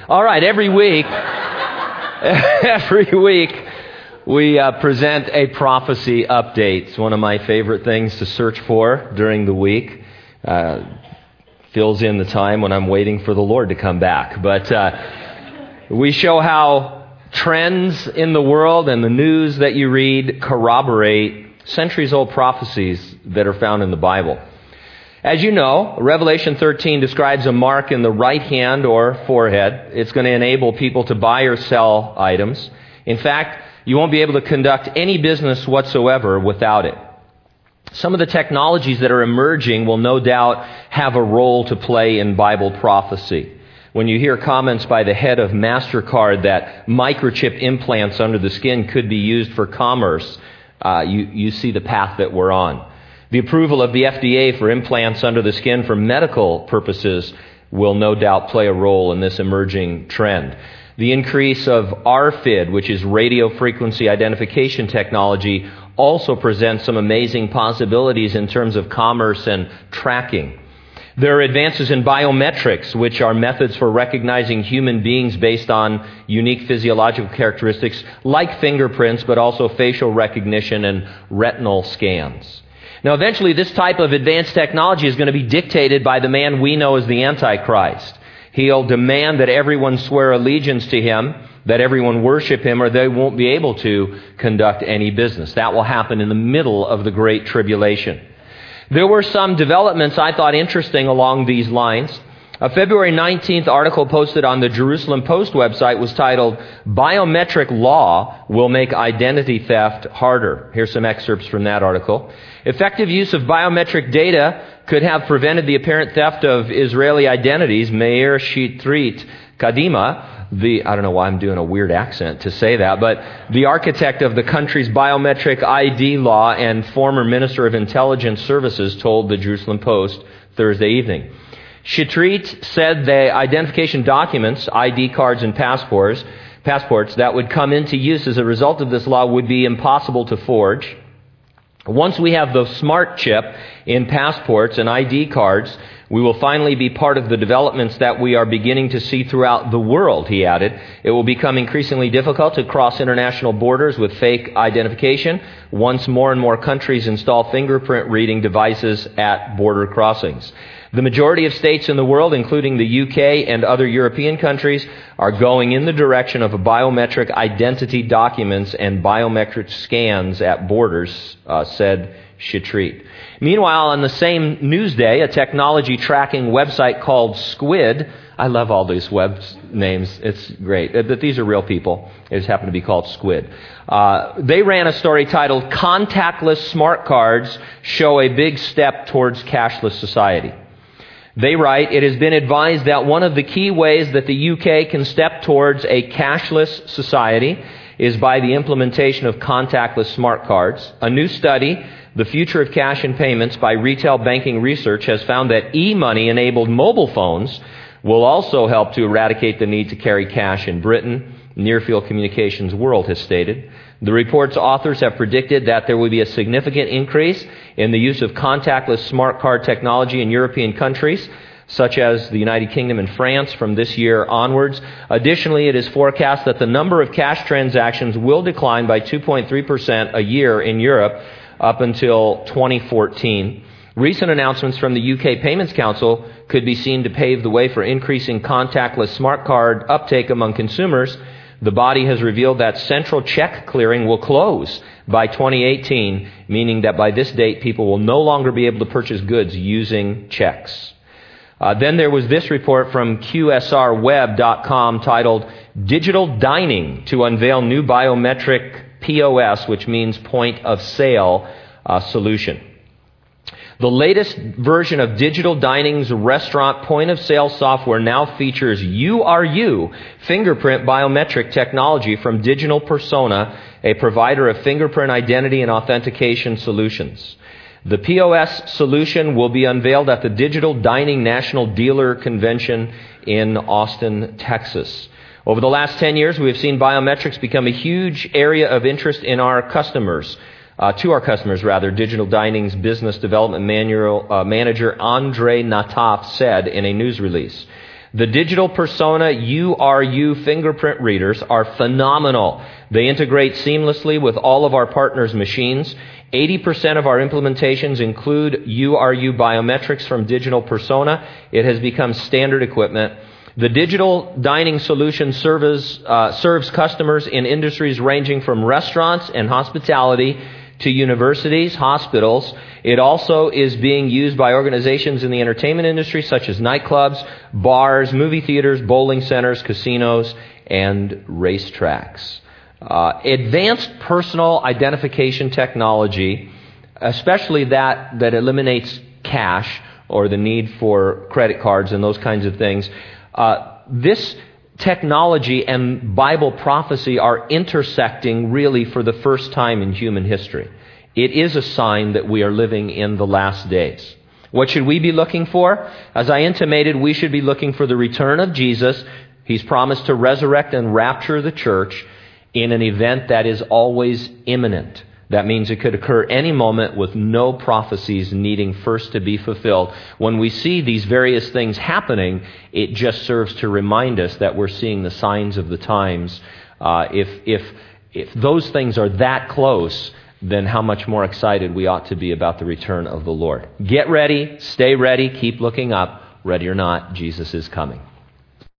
All right, every week we present a prophecy update. It's one of my favorite things to search for during the week. Fills in the time when I'm waiting for the Lord to come back. But we show how trends in the world and the news that you read corroborate centuries-old prophecies that are found in the Bible. As you know, Revelation 13 describes a mark in the right hand or forehead. It's going to enable people to buy or sell items. In fact, you won't be able to conduct any business whatsoever without it. Some of the technologies that are emerging will no doubt have a role to play in Bible prophecy. When you hear comments by the head of MasterCard that microchip implants under the skin could be used for commerce, you see the path that we're on. The approval of the FDA for implants under the skin for medical purposes will no doubt play a role in this emerging trend. The increase of RFID, which is radio frequency identification technology, also presents some amazing possibilities in terms of commerce and tracking. There are advances in biometrics, which are methods for recognizing human beings based on unique physiological characteristics like fingerprints, but also facial recognition and retinal scans. Now, eventually, this type of advanced technology is going to be dictated by the man we know as the Antichrist. He'll demand that everyone swear allegiance to him, that everyone worship him, or they won't be able to conduct any business. That will happen in the middle of the Great Tribulation. There were some developments I thought interesting along these lines. A February 19th article posted on the Jerusalem Post website was titled, "Biometric Law Will Make Identity Theft Harder." Here's some excerpts from that article. Effective use of biometric data could have prevented the apparent theft of Israeli identities. Meir Shitrit Kadima, I don't know why I'm doing a weird accent to say that, but the architect of the country's biometric ID law and former Minister of Intelligence Services told the Jerusalem Post Thursday evening. Shitrit said the identification documents, ID cards and passports that would come into use as a result of this law would be impossible to forge. Once we have the smart chip in passports and ID cards, we will finally be part of the developments that we are beginning to see throughout the world, he added. It will become increasingly difficult to cross international borders with fake identification once more and more countries install fingerprint reading devices at border crossings. The majority of states in the world, including the UK and other European countries, are going in the direction of biometric identity documents and biometric scans at borders, said Shitrit. Meanwhile, on the same news day, a technology tracking website called Squid, I love all these web names, it's great, that these are real people, they just happen to be called Squid. They ran a story titled, "Contactless Smart Cards Show a Big Step Towards Cashless Society." They write, "It has been advised that one of the key ways that the UK can step towards a cashless society is by the implementation of contactless smart cards. A new study, The Future of Cash and Payments by Retail Banking Research, has found that e-money-enabled mobile phones will also help to eradicate the need to carry cash in Britain," Nearfield Communications World has stated. The report's authors have predicted that there will be a significant increase in the use of contactless smart card technology in European countries, such as the United Kingdom and France, from this year onwards. Additionally, it is forecast that the number of cash transactions will decline by 2.3% a year in Europe up until 2014. Recent announcements from the UK Payments Council could be seen to pave the way for increasing contactless smart card uptake among consumers. The body has revealed that central check clearing will close by 2018, meaning that by this date, people will no longer be able to purchase goods using checks. Then there was this report from QSRweb.com titled, "Digital Dining to Unveil New Biometric POS," which means Point of Sale solution. The latest version of Digital Dining's restaurant point-of-sale software now features URU, fingerprint biometric technology from Digital Persona, a provider of fingerprint identity and authentication solutions. The POS solution will be unveiled at the Digital Dining National Dealer Convention in Austin, Texas. Over the last 10 years, we have seen biometrics become a huge area of interest in our customers. To our customers, Digital Dining's business development manager Andre Nataf said in a news release. The digital persona URU fingerprint readers are phenomenal. They integrate seamlessly with all of our partners' machines. 80% of our implementations include URU biometrics from digital persona. It has become standard equipment. The digital dining solution serves customers in industries ranging from restaurants and hospitality to universities, hospitals. It also is being used by organizations in the entertainment industry such as nightclubs, bars, movie theaters, bowling centers, casinos, and racetracks. Advanced personal identification technology, especially that eliminates cash or the need for credit cards and those kinds of things, this technology and Bible prophecy are intersecting really for the first time in human history. It is a sign that we are living in the last days. What should we be looking for? As I intimated, we should be looking for the return of Jesus. He's promised to resurrect and rapture the church in an event that is always imminent. That means it could occur any moment with no prophecies needing first to be fulfilled. When we see these various things happening, it just serves to remind us that we're seeing the signs of the times. If those things are that close, then how much more excited we ought to be about the return of the Lord. Get ready, stay ready, keep looking up. Ready or not, Jesus is coming.